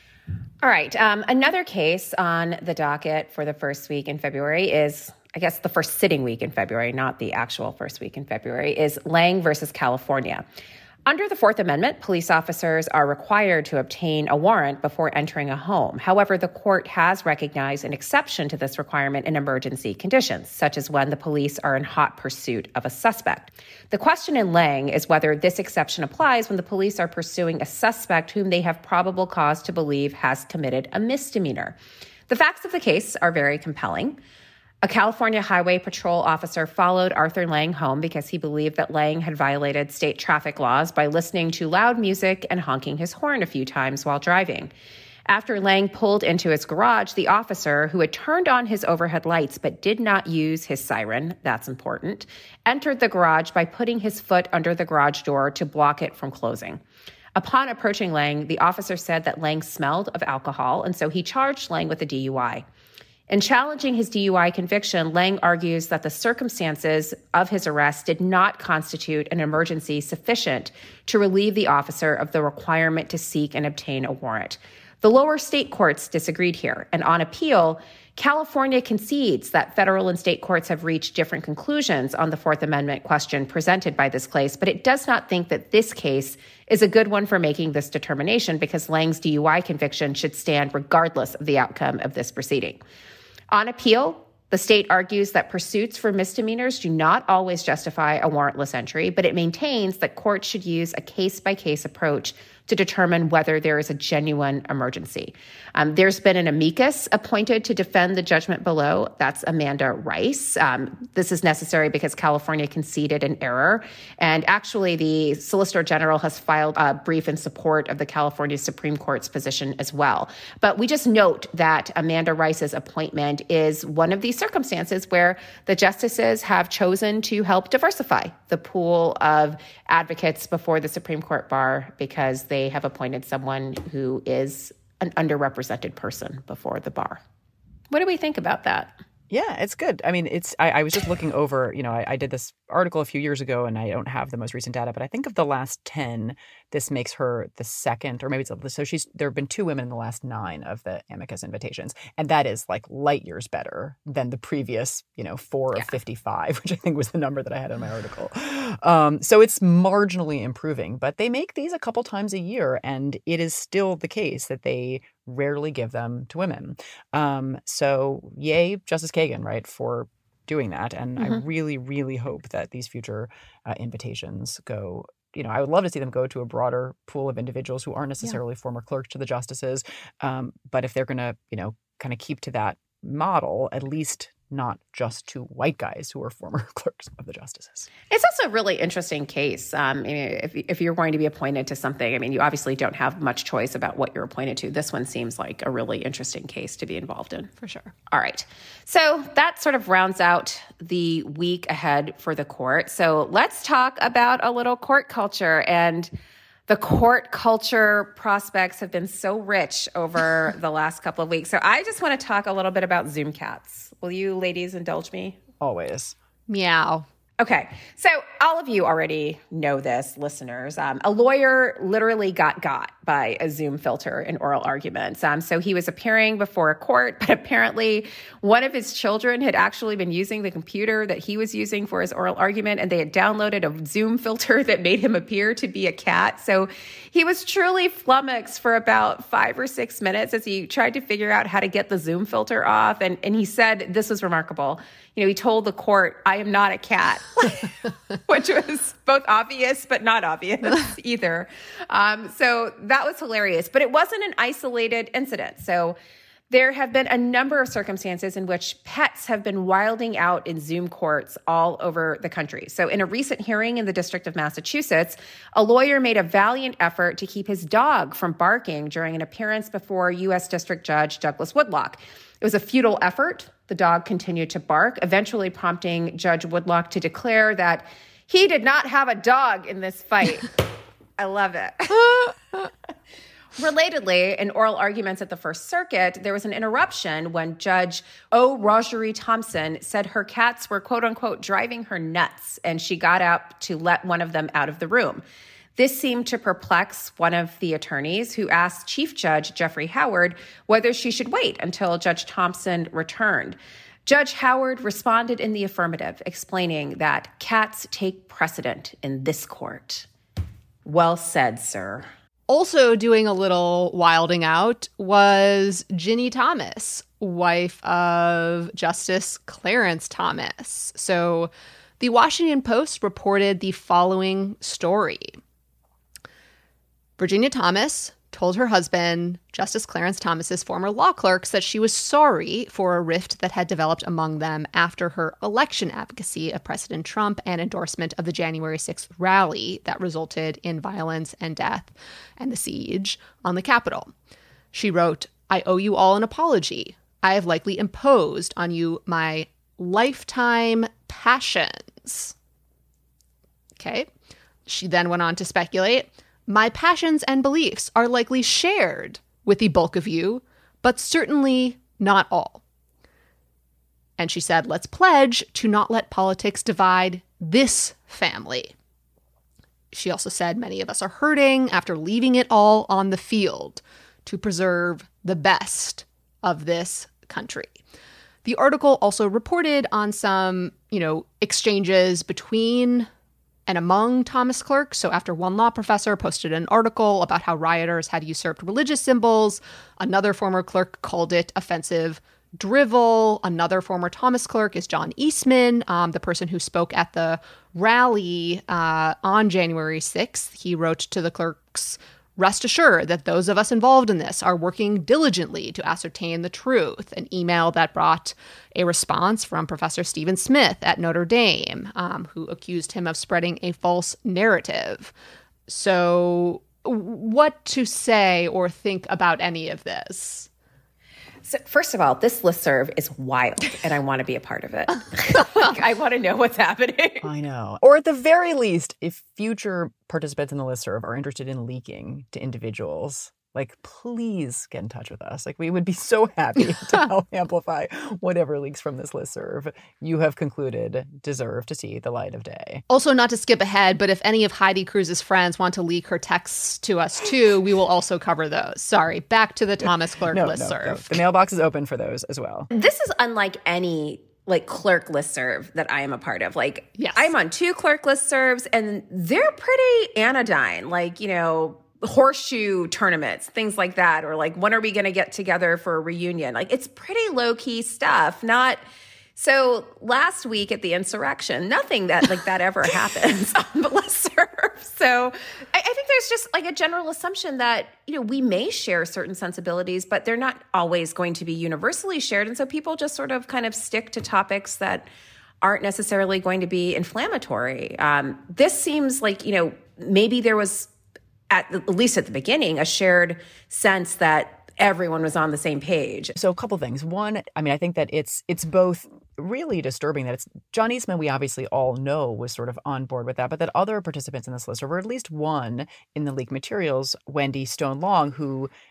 All right. Um, another case on the docket for the first week in February is, I guess, the first sitting week in February, not the actual first week in February, is Lange versus California. Under the Fourth Amendment, police officers are required to obtain a warrant before entering a home. However, the court has recognized an exception to this requirement in emergency conditions, such as when the police are in hot pursuit of a suspect. The question in Lange is whether this exception applies when the police are pursuing a suspect whom they have probable cause to believe has committed a misdemeanor. The facts of the case are very compelling. A California Highway Patrol officer followed Arthur Lange home because he believed that Lange had violated state traffic laws by listening to loud music and honking his horn a few times while driving. After Lange pulled into his garage, the officer, who had turned on his overhead lights but did not use his siren, that's important, entered the garage by putting his foot under the garage door to block it from closing. Upon approaching Lange, the officer said that Lange smelled of alcohol, and so he charged Lange with a D U I. In challenging his D U I conviction, Lange argues that the circumstances of his arrest did not constitute an emergency sufficient to relieve the officer of the requirement to seek and obtain a warrant. The lower state courts disagreed here, and on appeal, California concedes that federal and state courts have reached different conclusions on the Fourth Amendment question presented by this case, but it does not think that this case is a good one for making this determination because Lange's D U I conviction should stand regardless of the outcome of this proceeding. On appeal, the state argues that pursuits for misdemeanors do not always justify a warrantless entry, but it maintains that courts should use a case-by-case approach to determine whether there is a genuine emergency. Um, there's been an amicus appointed to defend the judgment below. That's Amanda Rice. Um, this is necessary because California conceded an error. And actually, the Solicitor General has filed a brief in support of the California Supreme Court's position as well. But we just note that Amanda Rice's appointment is one of these circumstances where the justices have chosen to help diversify the pool of advocates before the Supreme Court bar because they They have appointed someone who is an underrepresented person before the bar. What do we think about that? Yeah, it's good. I mean, it's. I, I was just looking over, you know, I, I did this article a few years ago and I don't have the most recent data, but I think of the last ten, this makes her the second, or maybe it's, so she's, there have been two women in the last nine of the amicus invitations. And that is like light years better than the previous, you know, four yeah. of fifty-five, which I think was the number that I had in my article. Um, so it's marginally improving, but they make these a couple times a year. And it is still the case that they rarely give them to women. Um, so yay, Justice Kagan, right, for doing that. And mm-hmm. I really, really hope that these future uh, invitations go, you know, I would love to see them go to a broader pool of individuals who aren't necessarily yeah. former clerks to the justices. Um, but if they're going to, you know, kind of keep to that model, at least not just to white guys who are former clerks of the justices. It's also a really interesting case. Um, if, if you're going to be appointed to something, I mean, you obviously don't have much choice about what you're appointed to. This one seems like a really interesting case to be involved in. For sure. All right. So that sort of rounds out the week ahead for the court. So let's talk about a little court culture. And the court culture prospects have been so rich over the last couple of weeks. So I just want to talk a little bit about Zoom cats. Will you ladies indulge me? Always. Meow. Okay, so all of you already know this, listeners. Um, a lawyer literally got got by a Zoom filter in oral arguments. Um, so he was appearing before a court, but apparently one of his children had actually been using the computer that he was using for his oral argument, and they had downloaded a Zoom filter that made him appear to be a cat. So he was truly flummoxed for about five or six minutes as he tried to figure out how to get the Zoom filter off. And, and he said, this was remarkable. You know, he told the court, I am not a cat, which was both obvious but not obvious either. Um, so that was hilarious. But it wasn't an isolated incident. So there have been a number of circumstances in which pets have been wilding out in Zoom courts all over the country. So in a recent hearing in the District of Massachusetts, a lawyer made a valiant effort to keep his dog from barking during an appearance before U S District Judge Douglas Woodlock. It was a futile effort. The dog continued to bark, eventually prompting Judge Woodlock to declare that he did not have a dog in this fight. I love it. Relatedly, in oral arguments at the First Circuit, there was an interruption when Judge O. Rogerie Thompson said her cats were, quote unquote, driving her nuts, and she got up to let one of them out of the room. This seemed to perplex one of the attorneys, who asked Chief Judge Jeffrey Howard whether she should wait until Judge Thompson returned. Judge Howard responded in the affirmative, explaining that cats take precedent in this court. Well said, sir. Also doing a little wilding out was Ginny Thomas, wife of Justice Clarence Thomas. So the Washington Post reported the following story. Virginia Thomas told her husband, Justice Clarence Thomas's former law clerks, that she was sorry for a rift that had developed among them after her election advocacy of President Trump and endorsement of the January sixth rally that resulted in violence and death and the siege on the Capitol. She wrote, I owe you all an apology. I have likely imposed on you my lifetime passions. Okay. She then went on to speculate, my passions and beliefs are likely shared with the bulk of you, but certainly not all. And she said, let's pledge to not let politics divide this family. She also said, many of us are hurting after leaving it all on the field to preserve the best of this country. The article also reported on some, you know, exchanges between and among Thomas clerks. So after one law professor posted an article about how rioters had usurped religious symbols, another former clerk called it offensive drivel. Another former Thomas clerk is John Eastman, um, the person who spoke at the rally uh, on January sixth. He wrote to the clerks, rest assured that those of us involved in this are working diligently to ascertain the truth. An email that brought a response from Professor Stephen Smith at Notre Dame, um, who accused him of spreading a false narrative. So what to say or think about any of this? So first of all, this listserv is wild, and I want to be a part of it. Like, I want to know what's happening. I know. Or at the very least, if future participants in the listserv are interested in leaking to individuals, like, please get in touch with us. Like, we would be so happy to help amplify whatever leaks from this listserv you have concluded deserve to see the light of day. Also, not to skip ahead, but if any of Heidi Cruz's friends want to leak her texts to us too, we will also cover those. Sorry, back to the Thomas Clerk no, listserv. No, no. The mailbox is open for those as well. This is unlike any like clerk listserv that I am a part of. Like, yes. I'm on two clerk listservs, and they're pretty anodyne. Like, you know, horseshoe tournaments, things like that, or like, when are we going to get together for a reunion? Like, it's pretty low key stuff. Not so. Last week at the insurrection, nothing that like that ever happens on the listserv. So I, I think there's just like a general assumption that, you know, we may share certain sensibilities, but they're not always going to be universally shared, and so people just sort of kind of stick to topics that aren't necessarily going to be inflammatory. Um, this seems like, you know, maybe there was, at, at least at the beginning, a shared sense that everyone was on the same page. So a couple things. One, I mean, I think that it's it's both really disturbing that it's John Eastman, we obviously all know was sort of on board with that, but that other participants in this list, or at least one in the leaked materials, Wendy Stone Long, who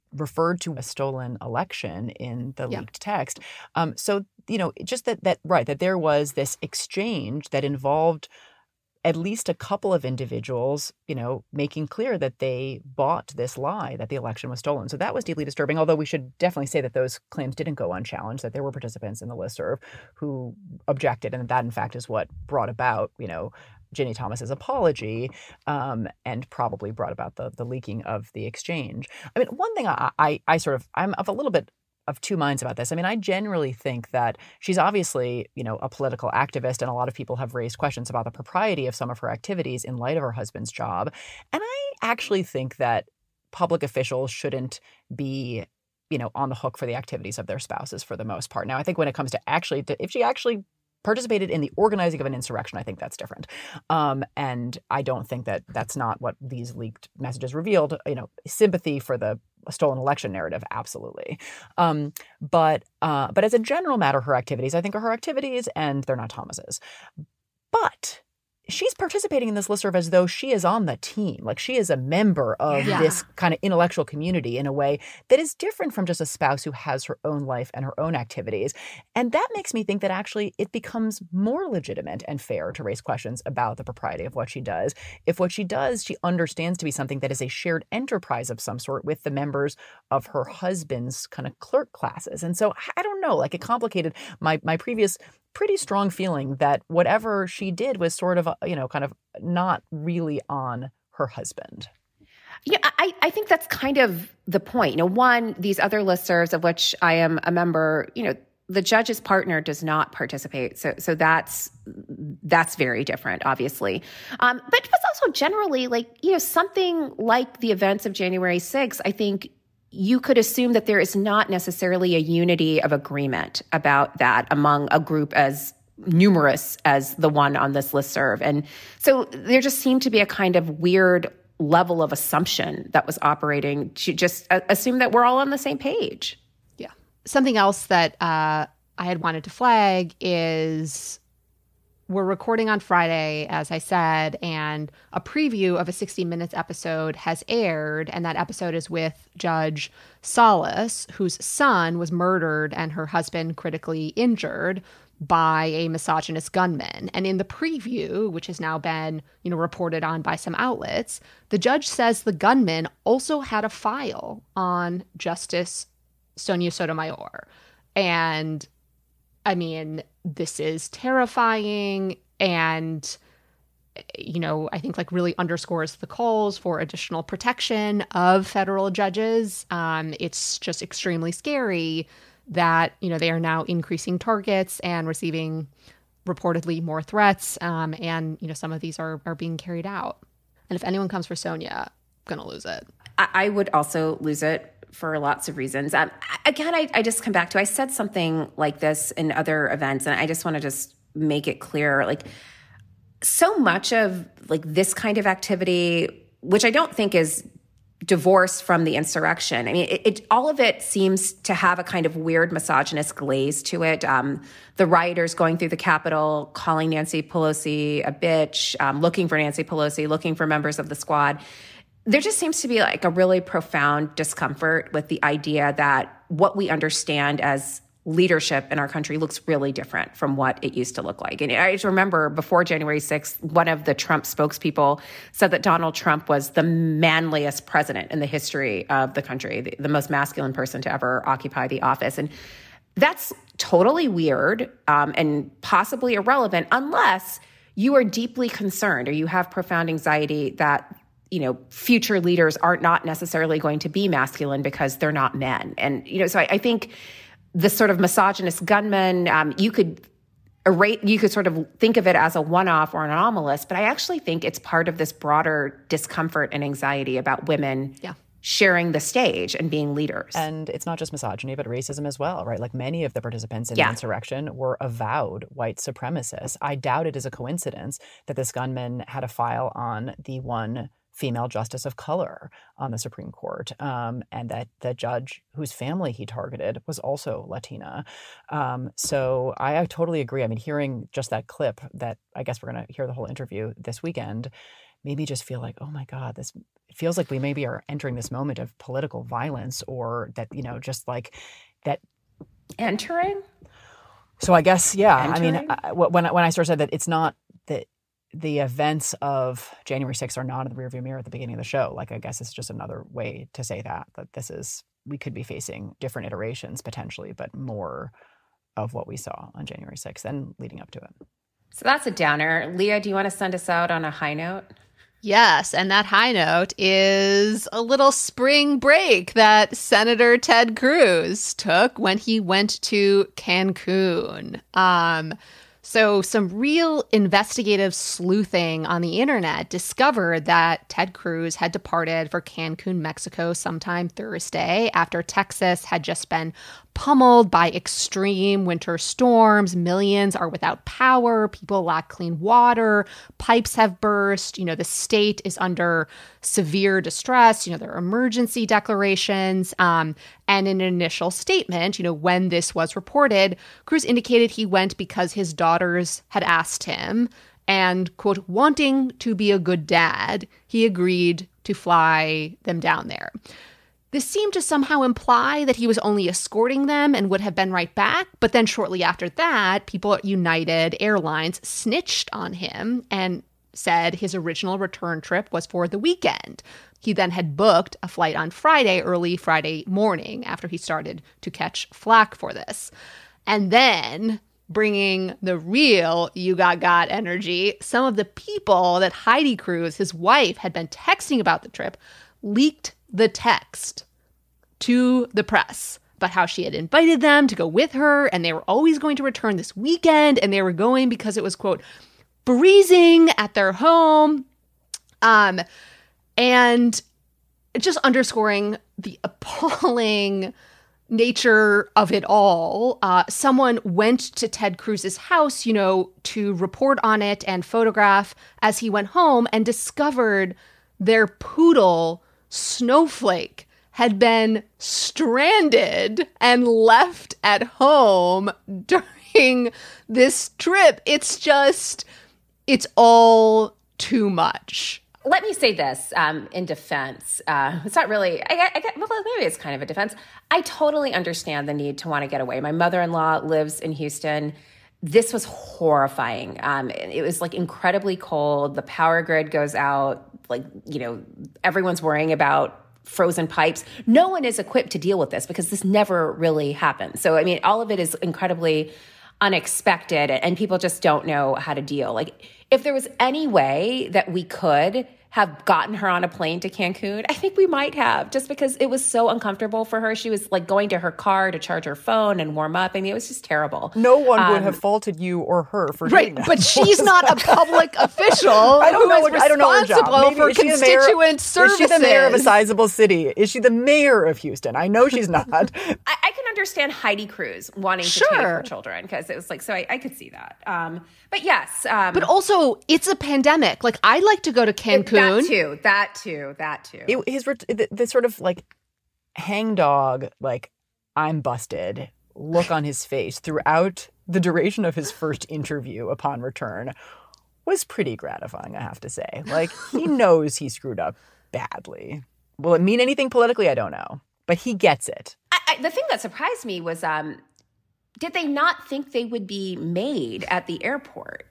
referred to a stolen election in the Yeah. leaked text. Um, so, you know, just that, that, right, that there was this exchange that involved at least a couple of individuals, you know, making clear that they bought this lie that the election was stolen. So that was deeply disturbing, although we should definitely say that those claims didn't go unchallenged, that there were participants in the listserv who objected. And that, in fact, is what brought about, you know, Ginny Thomas's apology um, and probably brought about the the leaking of the exchange. I mean, one thing I, I, I sort of, I'm of a little bit of two minds about this. I mean, I generally think that she's obviously, you know, a political activist, and a lot of people have raised questions about the propriety of some of her activities in light of her husband's job. And I actually think that public officials shouldn't be, you know, on the hook for the activities of their spouses for the most part. Now, I think when it comes to actually, to, if she actually participated in the organizing of an insurrection, I think that's different. Um, and I don't think that that's not what these leaked messages revealed. You know, sympathy for the stolen election narrative, absolutely. Um, but uh, but as a general matter, her activities, I think, are her activities, and they're not Thomas's. But she's participating in this listserv as though she is on the team, like she is a member of Yeah. this kind of intellectual community in a way that is different from just a spouse who has her own life and her own activities. And that makes me think that actually it becomes more legitimate and fair to raise questions about the propriety of what she does if what she does she understands to be something that is a shared enterprise of some sort with the members of her husband's kind of clerk classes. And so I don't know, like it complicated my my previous pretty strong feeling that whatever she did was sort of, you know, kind of not really on her husband. Yeah, I, I think that's kind of the point. You know, one, these other listservs of which I am a member, you know, the judge's partner does not participate. So so that's that's very different, obviously. Um, but it's also generally like, you know, something like the events of January sixth, I think you could assume that there is not necessarily a unity of agreement about that among a group as numerous as the one on this listserv. And so there just seemed to be a kind of weird level of assumption that was operating to just assume that we're all on the same page. Yeah. Something else that uh, I had wanted to flag is we're recording on Friday, as I said, and a preview of a sixty minutes episode has aired, and that episode is with Judge Salas, whose son was murdered and her husband critically injured by a misogynist gunman. And in the preview, which has now been, you know, reported on by some outlets, the judge says the gunman also had a file on Justice Sonia Sotomayor. And I mean, this is terrifying and, you know, I think like really underscores the calls for additional protection of federal judges. Um, it's just extremely scary that, you know, they are now increasing targets and receiving reportedly more threats. Um, and, you know, some of these are, are being carried out. And if anyone comes for Sonia, I'm going to lose it. I, I would also lose it for lots of reasons. Um, again, I, I just come back to, I said something like this in other events, and I just want to just make it clear, like so much of like this kind of activity, which I don't think is divorced from the insurrection. I mean, it, it all of it seems to have a kind of weird misogynist glaze to it. Um, the rioters going through the Capitol, calling Nancy Pelosi a bitch, um, looking for Nancy Pelosi, looking for members of the squad. There just seems to be like a really profound discomfort with the idea that what we understand as leadership in our country looks really different from what it used to look like. And I just remember before January sixth, one of the Trump spokespeople said that Donald Trump was the manliest president in the history of the country, the, the most masculine person to ever occupy the office. And that's totally weird um, and possibly irrelevant unless you are deeply concerned or you have profound anxiety that, you know, future leaders are not necessarily going to be masculine because they're not men. And, you know, so I, I think this sort of misogynist gunman, um, you could erase, you could sort of think of it as a one-off or an anomalous, but I actually think it's part of this broader discomfort and anxiety about women yeah. sharing the stage and being leaders. And it's not just misogyny, but racism as well, right? Like many of the participants in Yeah. the insurrection were avowed white supremacists. I doubt it is a coincidence that this gunman had a file on the one female justice of color on the Supreme Court, um, and that the judge whose family he targeted was also Latina. Um, so I, I totally agree. I mean, hearing just that clip that I guess we're going to hear the whole interview this weekend, maybe just feel like, oh my God, this it feels like we maybe are entering this moment of political violence, or that, you know, just like that. Entering? So I guess, yeah. Entering? I mean, I, when, when I sort of said that it's not that the events of January sixth are not in the rearview mirror at the beginning of the show, like, I guess it's just another way to say that, that this is, we could be facing different iterations potentially, but more of what we saw on January sixth and leading up to it. So that's a downer. Leah, do you want to send us out on a high note? Yes, and that high note is a little spring break that Senator Ted Cruz took when he went to Cancun. Um, so some real investigative sleuthing on the internet discovered that Ted Cruz had departed for Cancun, Mexico sometime Thursday after Texas had just been pummeled by extreme winter storms. Millions are without power. People lack clean water. Pipes have burst. You know, the state is under severe distress. You know, there are emergency declarations. Um, and in an initial statement, you know, when this was reported, Cruz indicated he went because his daughters had asked him, and, quote, wanting to be a good dad, he agreed to fly them down there. This seemed to somehow imply that he was only escorting them and would have been right back. But then shortly after that, people at United Airlines snitched on him and said his original return trip was for the weekend. He then had booked a flight on Friday, early Friday morning, after he started to catch flack for this. And then, bringing the real you got got energy, some of the people that Heidi Cruz, his wife, had been texting about the trip, leaked the text to the press about how she had invited them to go with her, and they were always going to return this weekend, and they were going because it was, quote, freezing at their home. Um, and just underscoring the appalling nature of it all. Uh, someone went to Ted Cruz's house, you know, to report on it and photograph as he went home, and discovered their poodle Snowflake had been stranded and left at home during this trip. It's just, it's all too much. Let me say this um, in defense. Uh, it's not really, I, I, well, maybe it's kind of a defense. I totally understand the need to want to get away. My mother-in-law lives in Houston. This was horrifying. Um, it was like incredibly cold. The power grid goes out. Like, you know, everyone's worrying about frozen pipes. No one is equipped to deal with this because this never really happens. So, I mean, all of it is incredibly unexpected, and people just don't know how to deal. Like, if there was any way that we could have gotten her on a plane to Cancun, I think we might have, just because it was so uncomfortable for her. She was like going to her car to charge her phone and warm up. I mean, it was just terrible. No one um, would have faulted you or her for right, doing that. But she's not a public official. I don't know. Who is What, I don't know her job. responsible Maybe, for is she the mayor- constituent services. Is she the mayor of a sizable city? Is she the mayor of Houston? I know she's not. I, I can understand Heidi Cruz wanting to Sure. take her children, because it was like, so I, I could see that. Um, but yes. Um, But also, it's a pandemic. Like, I'd like to go to Cancun. That too, that too, that too. It, his the, the sort of like hangdog, like I'm busted look on his face throughout the duration of his first interview upon return was pretty gratifying, I have to say. Like, he knows he screwed up badly. Will it mean anything politically? I don't know, but he gets it. I, I, the thing that surprised me was, um, did they not think they would be made at the airport?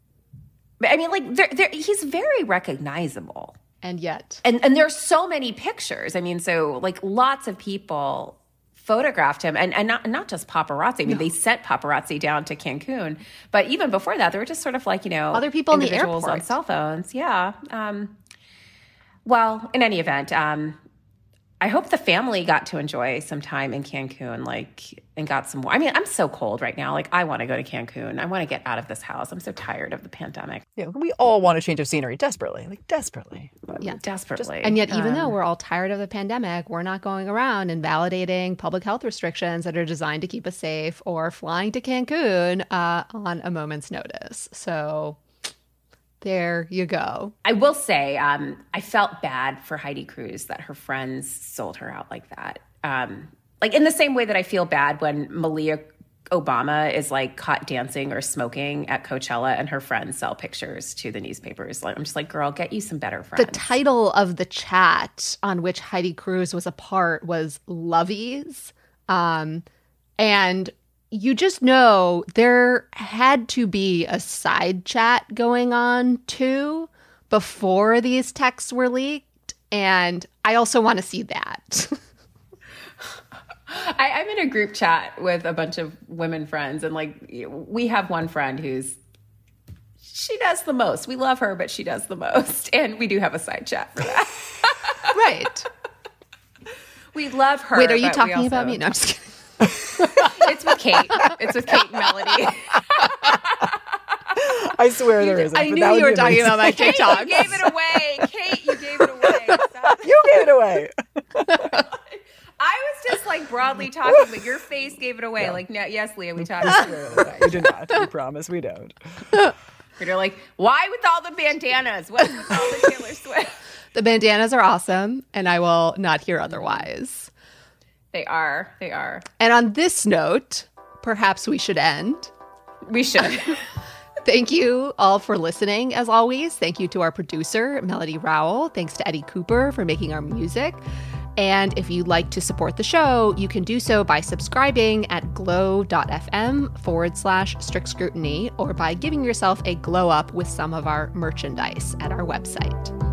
I mean, like, they're, they're, he's very recognizable. And yet. And and there's so many pictures. I mean, so, like, lots of people photographed him. And, and not not just paparazzi. I mean, no. They sent paparazzi down to Cancun. But even before that, there were just sort of like, you know. Other people in the individuals airport. on cell phones. Yeah. Um, well, in any event, um, I hope the family got to enjoy some time in Cancun, like, and got some more. I mean, I'm so cold right now. Like, I want to go to Cancun. I want to get out of this house. I'm so tired of the pandemic. Yeah, we all want a change of scenery desperately, like desperately. Yeah, desperately. Just, and yet, even um, though we're all tired of the pandemic, we're not going around and validating public health restrictions that are designed to keep us safe or flying to Cancun uh, on a moment's notice. So there you go. I will say, um, I felt bad for Heidi Cruz that her friends sold her out like that. Um, like in the same way that I feel bad when Malia Obama is like caught dancing or smoking at Coachella and her friends sell pictures to the newspapers. Like, I'm just like, girl, get you some better friends. The title of the chat on which Heidi Cruz was a part was Lovies. Um, and you just know there had to be a side chat going on too before these texts were leaked. And I also want to see that. I, I'm in a group chat with a bunch of women friends, and like we have one friend who's she does the most. We love her, but she does the most, and we do have a side chat for that. Right. We love her. Wait, are you but talking also, about me? No, I'm just kidding. It's with Kate. It's with Kate and Melody. I swear there isn't. I knew you were talking about my Kate, TikToks. you gave it away. Kate, you gave it away. Stop. You gave it away. I was just like broadly talking, but your face gave it away. Yeah. Like, no, yes, Leah, we talked. We do not. We promise we don't. You're like, why with all the bandanas? What's with all the Taylor Swift? The bandanas are awesome, and I will not hear otherwise. They are. They are. And on this note, perhaps we should end. We should. Thank you all for listening, as always. Thank you to our producer, Melody Rowell. Thanks to Eddie Cooper for making our music. And if you'd like to support the show, you can do so by subscribing at glow.fm forward slash strict scrutiny or by giving yourself a glow up with some of our merchandise at our website.